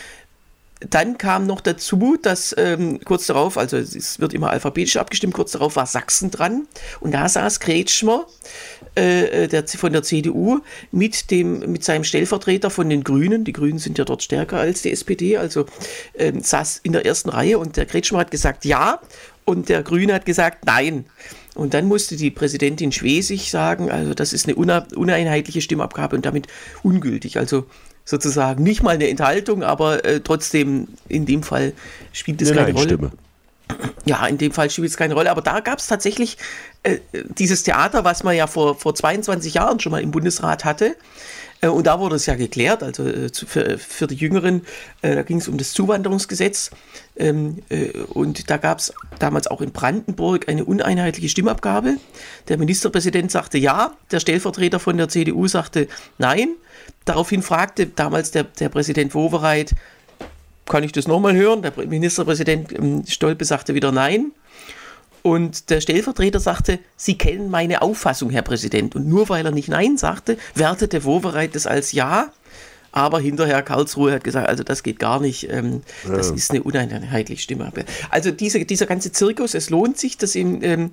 Dann kam noch dazu, dass ähm, kurz darauf, also es wird immer alphabetisch abgestimmt, kurz darauf war Sachsen dran und da saß Kretschmer äh, der, von der C D U mit, dem, mit seinem Stellvertreter von den Grünen, die Grünen sind ja dort stärker als die S P D, also ähm, saß in der ersten Reihe und der Kretschmer hat gesagt ja und der Grüne hat gesagt nein. Und dann musste die Präsidentin Schwesig sagen, also das ist eine uneinheitliche Stimmabgabe und damit ungültig, also sozusagen nicht mal eine Enthaltung, aber äh, trotzdem in dem Fall spielt es keine Rolle. Stimme. Ja, in dem Fall spielt es keine Rolle, aber da gab es tatsächlich äh, dieses Theater, was man ja vor, vor zweiundzwanzig Jahren schon mal im Bundesrat hatte, Und da wurde es ja geklärt, also für, für die Jüngeren, da ging es um das Zuwanderungsgesetz. Und da gab es damals auch in Brandenburg eine uneinheitliche Stimmabgabe. Der Ministerpräsident sagte ja, der Stellvertreter von der C D U sagte nein. Daraufhin fragte damals der, der Präsident Wowereit, kann ich das nochmal hören? Der Ministerpräsident Stolpe sagte wieder nein. Und der Stellvertreter sagte, Sie kennen meine Auffassung, Herr Präsident. Und nur weil er nicht Nein sagte, wertete Wowereit das als Ja. Aber hinterher Karlsruhe hat gesagt, also das geht gar nicht, ähm, ja. Das ist eine uneinheitliche Stimme. Also diese, dieser ganze Zirkus, es lohnt sich, das in, ähm,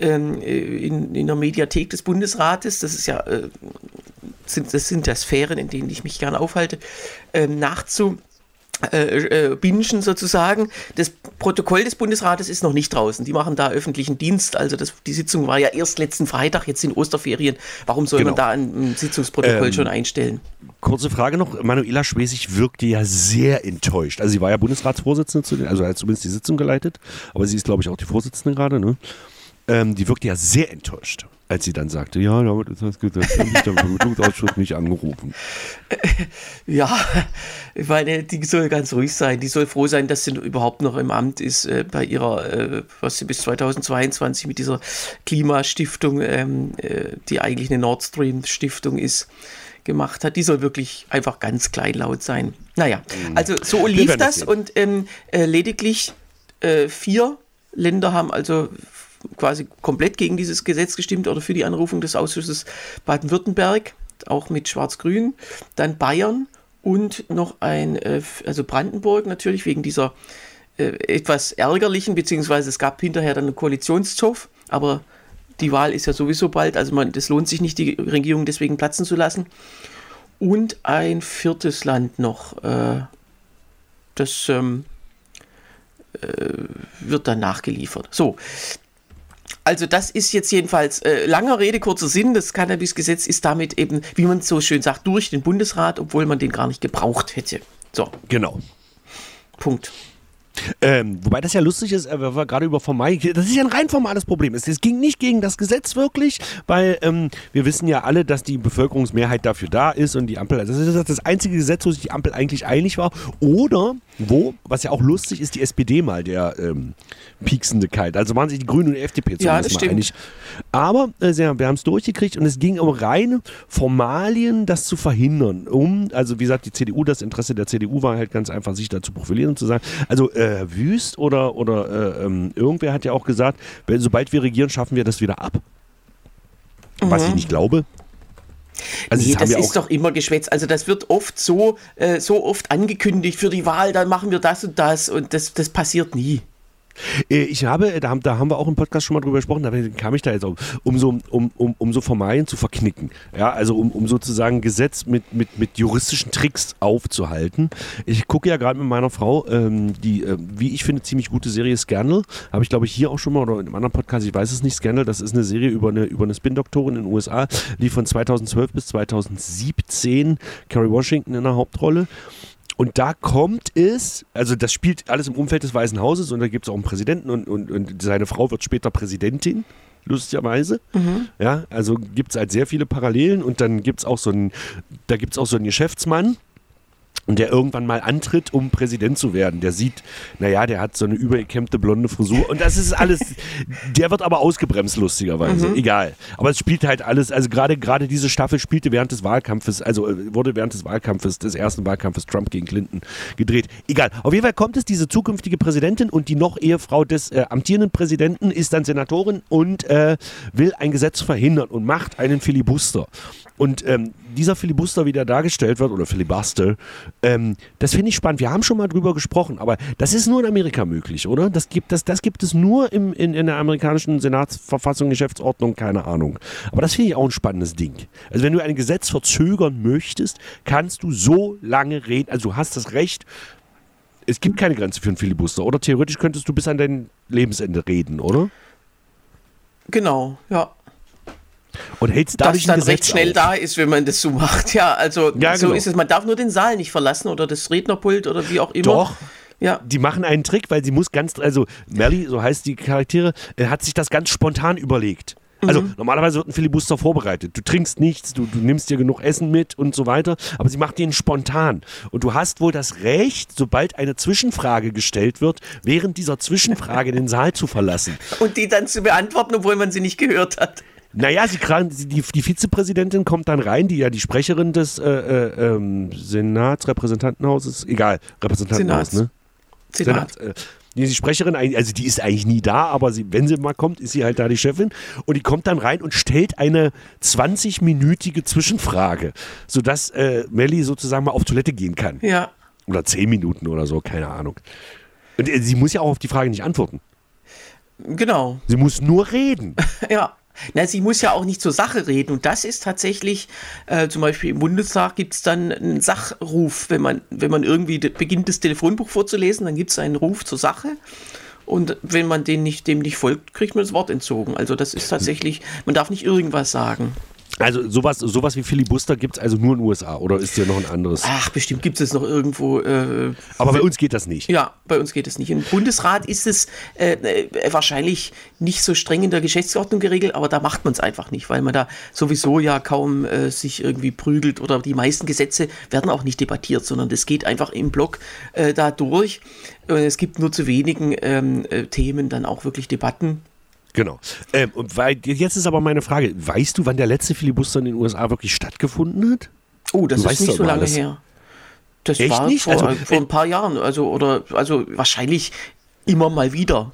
in, in der Mediathek des Bundesrates, das ist ja, äh, sind, das sind ja Sphären, in denen ich mich gern aufhalte, äh, nachzu Äh, äh, bingen sozusagen. Das Protokoll des Bundesrates ist noch nicht draußen. Die machen da öffentlichen Dienst. Also das, die Sitzung war ja erst letzten Freitag, jetzt sind Osterferien. Warum soll genau. man da ein, ein Sitzungsprotokoll ähm, schon einstellen? Kurze Frage noch. Manuela Schwesig wirkte ja sehr enttäuscht. Also sie war ja Bundesratsvorsitzende, zu den, also hat zumindest die Sitzung geleitet. Aber sie ist, glaube ich, auch die Vorsitzende gerade. Ne? Ähm, die wirkte ja sehr enttäuscht, als sie dann sagte, ja, damit ist das gesagt, ich habe den Vermittlungsausschuss nicht angerufen. Ja, ich meine, die soll ganz ruhig sein. Die soll froh sein, dass sie überhaupt noch im Amt ist äh, bei ihrer, äh, was sie bis zweitausendzweiundzwanzig mit dieser Klimastiftung, ähm, äh, die eigentlich eine Nord Stream Stiftung ist, gemacht hat. Die soll wirklich einfach ganz kleinlaut sein. Naja, also so lief das, das und ähm, äh, lediglich äh, vier Länder haben also quasi komplett gegen dieses Gesetz gestimmt oder für die Anrufung des Ausschusses. Baden-Württemberg, auch mit Schwarz-Grün, dann Bayern und noch ein, also Brandenburg natürlich wegen dieser äh, etwas ärgerlichen, beziehungsweise es gab hinterher dann einen Koalitionszoff, aber die Wahl ist ja sowieso bald, also man, das lohnt sich nicht, die Regierung deswegen platzen zu lassen. Und ein viertes Land noch, äh, das ähm, äh, wird dann nachgeliefert. So. Also das ist jetzt jedenfalls äh, langer Rede, kurzer Sinn. Das Cannabis-Gesetz ist damit eben, wie man so schön sagt, durch den Bundesrat, obwohl man den gar nicht gebraucht hätte. So. Genau. Punkt. Ähm, wobei das ja lustig ist, äh, wir gerade über Formai, das ist ja ein rein formales Problem. Es, es ging nicht gegen das Gesetz wirklich, weil ähm, wir wissen ja alle, dass die Bevölkerungsmehrheit dafür da ist und die Ampel, das ist das einzige Gesetz, wo sich die Ampel eigentlich einig war. Oder wo, was ja auch lustig ist, die S P D mal der ähm, pieksende Kalt. Also waren sich die Grünen und die F D P zumindest ja, das mal stimmt. einig. Aber äh, wir haben es durchgekriegt und es ging um reine Formalien, das zu verhindern. Um, also wie gesagt, die C D U, das Interesse der C D U war halt ganz einfach, sich da zu profilieren und zu sagen, also äh, Wüst oder, oder äh, ähm, irgendwer hat ja auch gesagt, wenn, sobald wir regieren, schaffen wir das wieder ab. Mhm. Was ich nicht glaube. Also nee, das, das ist doch immer Geschwätz. Also das wird oft so, äh, so oft angekündigt für die Wahl, dann machen wir das und das und das, das passiert nie. Ich habe, da haben, da haben wir auch im Podcast schon mal drüber gesprochen, da kam ich da jetzt auch, um so, um, um, um so Formalien zu verknicken. Ja, also um, um sozusagen Gesetz mit, mit, mit juristischen Tricks aufzuhalten. Ich gucke ja gerade mit meiner Frau ähm, die, äh, wie ich finde, ziemlich gute Serie Scandal. Habe ich, glaube ich, hier auch schon mal oder in einem anderen Podcast, ich weiß es nicht, Scandal, das ist eine Serie über eine, über eine Spin-Doktorin in den U S A, die von zweitausendzwölf bis zweitausendsiebzehn, Kerry Washington in der Hauptrolle. Und da kommt es, also das spielt alles im Umfeld des Weißen Hauses und da gibt es auch einen Präsidenten und, und, und seine Frau wird später Präsidentin, lustigerweise. Mhm. Ja, also gibt es halt sehr viele Parallelen und dann gibt es auch so einen, da gibt es auch so einen Geschäftsmann, und der irgendwann mal antritt, um Präsident zu werden. Der sieht, naja, der hat so eine übergekämmte blonde Frisur und das ist alles, der wird aber ausgebremst, lustigerweise. Mhm. Egal. Aber es spielt halt alles, also gerade gerade diese Staffel spielte während des Wahlkampfes, also wurde während des Wahlkampfes, des ersten Wahlkampfes Trump gegen Clinton gedreht. Egal. Auf jeden Fall kommt es, diese zukünftige Präsidentin und die noch Ehefrau des äh, amtierenden Präsidenten ist dann Senatorin und äh, will ein Gesetz verhindern und macht einen Filibuster. Und ähm, dieser Filibuster, wie der dargestellt wird, oder Filibuster, ähm, das finde ich spannend. Wir haben schon mal drüber gesprochen, aber das ist nur in Amerika möglich, oder? Das gibt, das, das gibt es nur im, in, in der amerikanischen Senatsverfassung, Geschäftsordnung, keine Ahnung. Aber das finde ich auch ein spannendes Ding. Also wenn du ein Gesetz verzögern möchtest, kannst du so lange reden, also du hast das Recht, es gibt keine Grenze für einen Filibuster, oder? Theoretisch könntest du bis an dein Lebensende reden, oder? Genau, ja. Und hältst dadurch das dann ein recht schnell auf. Da ist, wenn man das so macht. Ja, also ja, so genau. ist es. Man darf nur den Saal nicht verlassen oder das Rednerpult oder wie auch immer. Doch. Ja. Die machen einen Trick, weil sie muss ganz, also Melly, so heißt die Charaktere, hat sich das ganz spontan überlegt. Also mhm. normalerweise wird ein Filibuster vorbereitet. Du trinkst nichts, du, du nimmst dir genug Essen mit und so weiter, aber sie macht den spontan. Und du hast wohl das Recht, sobald eine Zwischenfrage gestellt wird, während dieser Zwischenfrage den Saal zu verlassen. Und die dann zu beantworten, obwohl man sie nicht gehört hat. Naja, sie, die, die Vizepräsidentin kommt dann rein, die ja die Sprecherin des äh, äh, ähm, Senats, Repräsentantenhauses, egal, Repräsentantenhaus, Senats. ne? Senat. Senat äh, die Sprecherin, also die ist eigentlich nie da, aber sie, wenn sie mal kommt, ist sie halt da die Chefin. Und die kommt dann rein und stellt eine zwanzig-minütige Zwischenfrage, sodass äh, Melli sozusagen mal auf Toilette gehen kann. Ja. Oder zehn Minuten oder so, keine Ahnung. Und äh, sie muss ja auch auf die Frage nicht antworten. Genau. Sie muss nur reden. Ja. Na, sie muss ja auch nicht zur Sache reden und das ist tatsächlich, äh, zum Beispiel im Bundestag gibt es dann einen Sachruf, wenn man, wenn man irgendwie beginnt, das Telefonbuch vorzulesen, dann gibt es einen Ruf zur Sache und wenn man den nicht, dem nicht folgt, kriegt man das Wort entzogen. Also das ist tatsächlich, man darf nicht irgendwas sagen. Also sowas, sowas wie Filibuster gibt es also nur in den U S A oder ist hier noch ein anderes? Ach, bestimmt gibt es noch irgendwo. Äh, Aber bei uns geht das nicht. Ja, bei uns geht es nicht. Im Bundesrat ist es äh, äh, wahrscheinlich nicht so streng in der Geschäftsordnung geregelt, aber da macht man es einfach nicht, weil man da sowieso ja kaum äh, sich irgendwie prügelt oder die meisten Gesetze werden auch nicht debattiert, sondern das geht einfach im Block äh, da durch. Und es gibt nur zu wenigen ähm, äh, Themen dann auch wirklich Debatten. Genau. Ähm, und weil, jetzt ist aber meine Frage, weißt du, wann der letzte Filibuster in den U S A wirklich stattgefunden hat? Oh, das du ist nicht so lange das. her. Das Echt war nicht? Vor, Also, vor ein paar Jahren, also oder also wahrscheinlich immer mal wieder.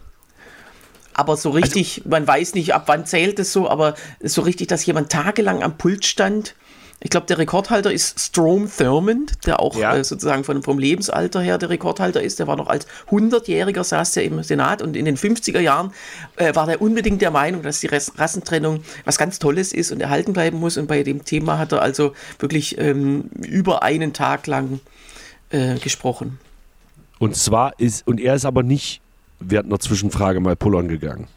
Aber so richtig, also, man weiß nicht, ab wann zählt es so, aber so richtig, dass jemand tagelang am Pult stand. Ich glaube, der Rekordhalter ist Strom Thurmond, der auch ja. äh, sozusagen von, vom Lebensalter her der Rekordhalter ist. Der war noch als hundertjähriger saß der im Senat und in den fünfziger Jahren äh, war der unbedingt der Meinung, dass die Rassentrennung was ganz Tolles ist und erhalten bleiben muss. Und bei dem Thema hat er also wirklich ähm, über einen Tag lang äh, gesprochen. Und zwar ist, und er ist aber nicht während einer Zwischenfrage mal pullern gegangen.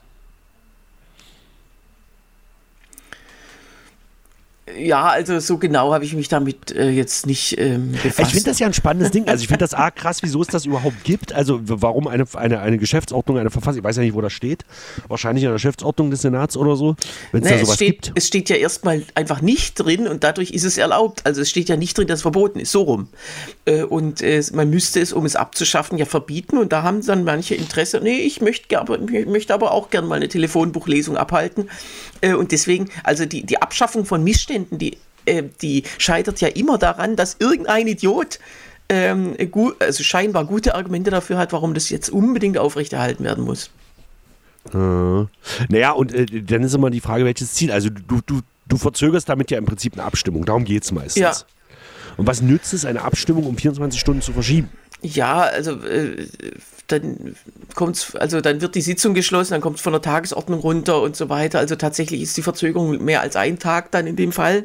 Ja, also so genau habe ich mich damit äh, jetzt nicht ähm, befasst. Ich finde das ja ein spannendes Ding. Also ich finde das A, krass, wieso es das überhaupt gibt. Also warum eine, eine, eine Geschäftsordnung, eine Verfassung, ich weiß ja nicht, wo das steht. Wahrscheinlich in der Geschäftsordnung des Senats oder so, wenn es da sowas es steht, gibt. Es steht ja erstmal einfach nicht drin und dadurch ist es erlaubt. Also es steht ja nicht drin, dass es verboten ist, so rum. Äh, und äh, man müsste es, um es abzuschaffen, ja verbieten. Und da haben dann manche Interesse, nee, ich möchte, aber, ich möchte aber auch gerne mal eine Telefonbuchlesung abhalten. Äh, und deswegen, also die, die Abschaffung von Missständen, Die, äh, die scheitert ja immer daran, dass irgendein Idiot ähm, gut, also scheinbar gute Argumente dafür hat, warum das jetzt unbedingt aufrechterhalten werden muss. Äh. Naja, und äh, dann ist immer die Frage, welches Ziel. Also du, du, du verzögerst damit ja im Prinzip eine Abstimmung. Darum geht es meistens. Ja. Und was nützt es, eine Abstimmung um vierundzwanzig Stunden zu verschieben? Ja, also äh, dann kommt's, also dann wird die Sitzung geschlossen, dann kommt es von der Tagesordnung runter und so weiter. Also tatsächlich ist die Verzögerung mehr als ein Tag dann in dem Fall.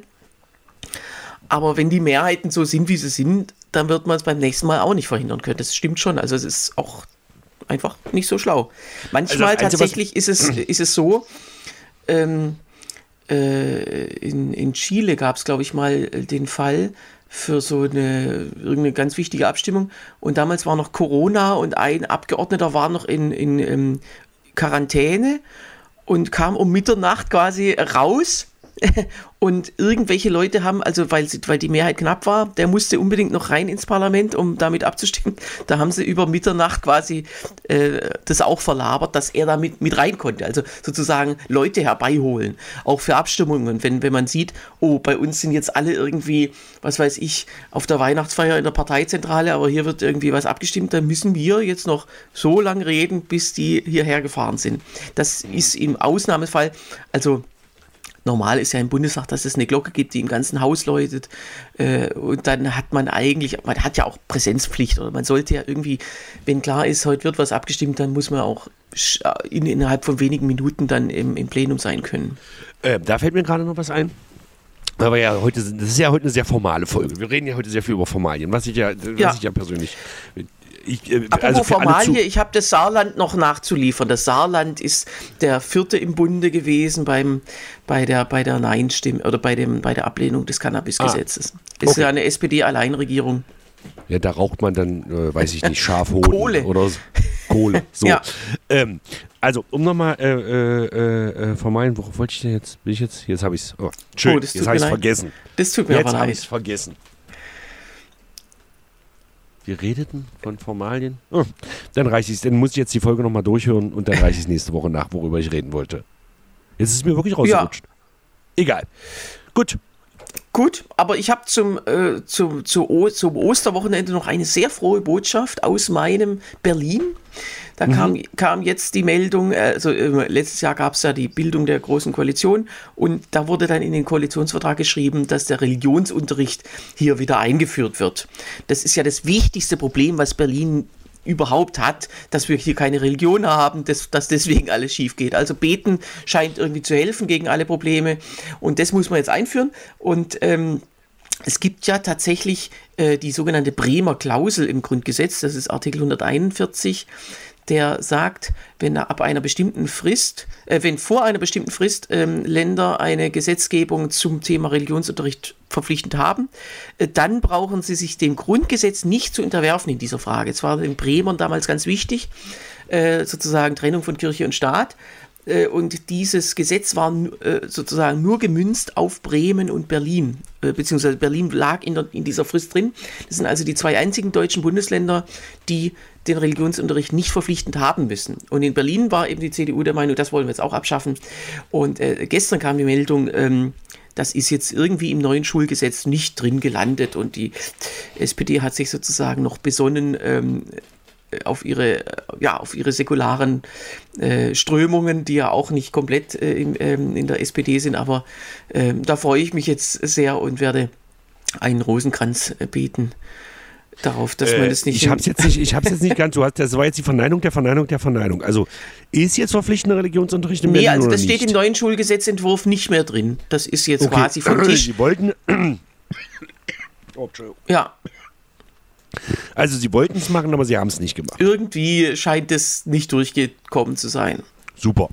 Aber wenn die Mehrheiten so sind, wie sie sind, dann wird man es beim nächsten Mal auch nicht verhindern können. Das stimmt schon. Also es ist auch einfach nicht so schlau. Manchmal also tatsächlich ist es, ist es so, ähm, äh, in, in Chile gab es, glaube ich, mal den Fall, für so eine irgendeine ganz wichtige Abstimmung. Und damals war noch Corona und ein Abgeordneter war noch in, in, in Quarantäne und kam um Mitternacht quasi raus. Und irgendwelche Leute haben, also weil, sie, weil die Mehrheit knapp war, der musste unbedingt noch rein ins Parlament, um damit abzustimmen. Da haben sie über Mitternacht quasi äh, das auch verlabert, dass er da mit, mit rein konnte. Also sozusagen Leute herbeiholen, auch für Abstimmungen. Wenn, wenn man sieht, oh, bei uns sind jetzt alle irgendwie, was weiß ich, auf der Weihnachtsfeier in der Parteizentrale, aber hier wird irgendwie was abgestimmt, dann müssen wir jetzt noch so lange reden, bis die hierher gefahren sind. Das ist im Ausnahmefall, also normal ist ja im Bundestag, dass es eine Glocke gibt, die im ganzen Haus läutet. Äh, und dann hat man eigentlich, man hat ja auch Präsenzpflicht. Oder man sollte ja irgendwie, wenn klar ist, heute wird was abgestimmt, dann muss man auch in, innerhalb von wenigen Minuten dann im, im Plenum sein können. Äh, da fällt mir gerade noch was ein. Aber ja, heute, das ist ja heute eine sehr formale Folge. Wir reden ja heute sehr viel über Formalien, was ich ja, was ja. ich ja persönlich... Ich, äh, Apropos also Formalie, ich habe das Saarland noch nachzuliefern. Das Saarland ist der vierte im Bunde gewesen beim, bei der, bei der Nein-Stimme oder bei, dem, bei der Ablehnung des Cannabis-Gesetzes. Ah, okay. Ist ja eine S P D-Alleinregierung. Ja, da raucht man dann, äh, weiß ich nicht, Schafhoden Kohle. oder so. Kohle. So. Ja. Ähm, Also, um nochmal äh, äh, äh, vermeiden, worauf wollte ich denn jetzt? Bin ich jetzt? Jetzt habe ich es. Oh, schön, Oh, jetzt habe ich es vergessen. Das tut mir jetzt aber habe leid. ich es vergessen. Wir redeten von Formalien. Oh, dann reiche ich es. Dann muss ich jetzt die Folge nochmal durchhören und dann reiche ich es nächste Woche nach, worüber ich reden wollte. Jetzt ist es mir wirklich rausgerutscht. Ja. Egal. Gut. Gut, aber ich habe zum, äh, zum, zu o- zum Osterwochenende noch eine sehr frohe Botschaft aus meinem Berlin. Da mhm. kam, kam jetzt die Meldung, also äh, letztes Jahr gab es ja die Bildung der Großen Koalition und da wurde dann in den Koalitionsvertrag geschrieben, dass der Religionsunterricht hier wieder eingeführt wird. Das ist ja das wichtigste Problem, was Berlin überhaupt hat, dass wir hier keine Religion haben, dass, dass deswegen alles schief geht. Also beten scheint irgendwie zu helfen gegen alle Probleme und das muss man jetzt einführen und ähm, es gibt ja tatsächlich äh, die sogenannte Bremer Klausel im Grundgesetz, das ist Artikel hunderteinundvierzig, der sagt, wenn ab einer bestimmten Frist, äh, wenn vor einer bestimmten Frist ähm, Länder eine Gesetzgebung zum Thema Religionsunterricht verpflichtend haben, äh, dann brauchen sie sich dem Grundgesetz nicht zu unterwerfen in dieser Frage. Es war den Bremern damals ganz wichtig, äh, sozusagen Trennung von Kirche und Staat. Äh, und dieses Gesetz war äh, sozusagen nur gemünzt auf Bremen und Berlin, äh, beziehungsweise Berlin lag in, der, in dieser Frist drin. Das sind also die zwei einzigen deutschen Bundesländer, die den Religionsunterricht nicht verpflichtend haben müssen. Und in Berlin war eben die C D U der Meinung, das wollen wir jetzt auch abschaffen. Und äh, gestern kam die Meldung, ähm, das ist jetzt irgendwie im neuen Schulgesetz nicht drin gelandet. Und die S P D hat sich sozusagen noch besonnen ähm, auf ihre, ja, auf ihre säkularen äh, Strömungen, die ja auch nicht komplett äh, in, ähm, in der S P D sind. Aber äh, da freue ich mich jetzt sehr und werde einen Rosenkranz äh, beten. Darauf, dass man das nicht. Ich habe es jetzt nicht, ich hab's jetzt nicht ganz. Du hast, das war jetzt die Verneinung der Verneinung der Verneinung. Also ist jetzt verpflichtender Religionsunterricht in Berlin? Nee, also das oder steht nicht? im neuen Schulgesetzentwurf nicht mehr drin. Das ist jetzt Okay. quasi vom Tisch. Sie wollten. Oh, Entschuldigung. Ja, Also sie wollten es machen, aber sie haben es nicht gemacht. irgendwie scheint es nicht durchgekommen zu sein. Super.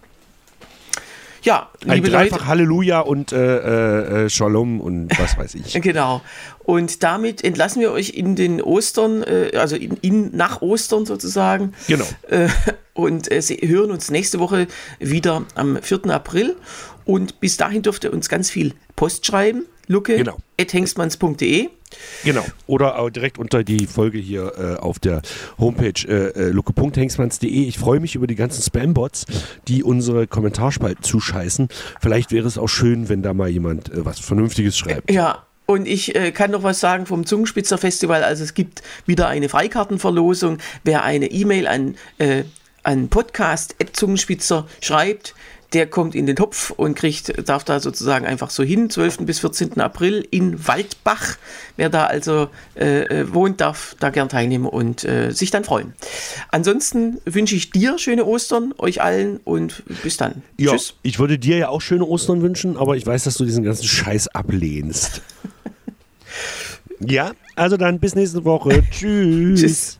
Ja, Ein liebe dreifach Leute. Halleluja und äh, äh, Shalom und was weiß ich. Genau. Und damit entlassen wir euch in den Ostern, äh, also in, in, nach Ostern sozusagen. Genau. Äh, und äh, Sie hören uns nächste Woche wieder am vierten April. Und bis dahin dürft ihr uns ganz viel Post schreiben. Lucke Genau. at hengstmanns punkt de. Genau. Oder auch direkt unter die Folge hier äh, auf der Homepage äh, lucke punkt hengstmanns punkt de. Ich freue mich über die ganzen Spam-Bots, die unsere Kommentarspalten zuscheißen. Vielleicht wäre es auch schön, wenn da mal jemand äh, was Vernünftiges schreibt. Ja, und ich äh, kann noch was sagen vom Zungenspitzer Festival. Also es gibt wieder eine Freikartenverlosung. Wer eine E-Mail an, äh, an podcast at zungenspitzer schreibt, der kommt in den Topf und kriegt, darf da sozusagen einfach so hin, zwölften bis vierzehnten April in Waldbach. Wer da also äh, wohnt, darf da gern teilnehmen und äh, sich dann freuen. Ansonsten wünsche ich dir schöne Ostern, euch allen und bis dann. Ja, Tschüss. ich würde dir ja auch schöne Ostern wünschen, aber ich weiß, dass du diesen ganzen Scheiß ablehnst. Ja, also dann bis nächste Woche. Tschüss. Tschüss.